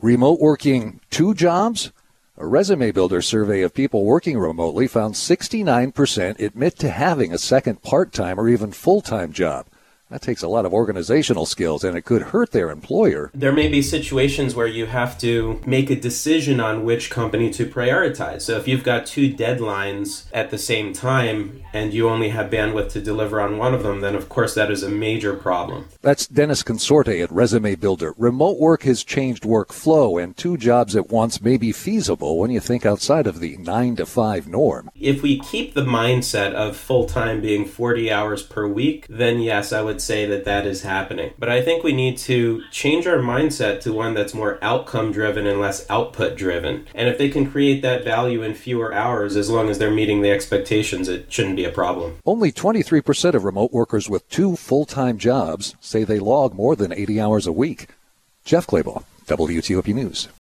Remote working 2 jobs? A Resume Builder survey of people working remotely found 69% admit to having a second part-time or even full-time job. That takes a lot of organizational skills, and it could hurt their employer. There may be situations where you have to make a decision on which company to prioritize. So if you've got 2 deadlines at the same time and you only have bandwidth to deliver on one of them, then of course that is a major problem. That's Dennis Consorte at Resume Builder. Remote work has changed workflow, and 2 jobs at once may be feasible when you think outside of the 9-to-5 norm. If we keep the mindset of full-time being 40 hours per week, then yes, I would say that is happening. But I think we need to change our mindset to one that's more outcome-driven and less output-driven. And if they can create that value in fewer hours, as long as they're meeting the expectations, it shouldn't be a problem. Only 23% of remote workers with 2 full-time jobs say they log more than 80 hours a week. Jeff Clabaugh, WTOP News.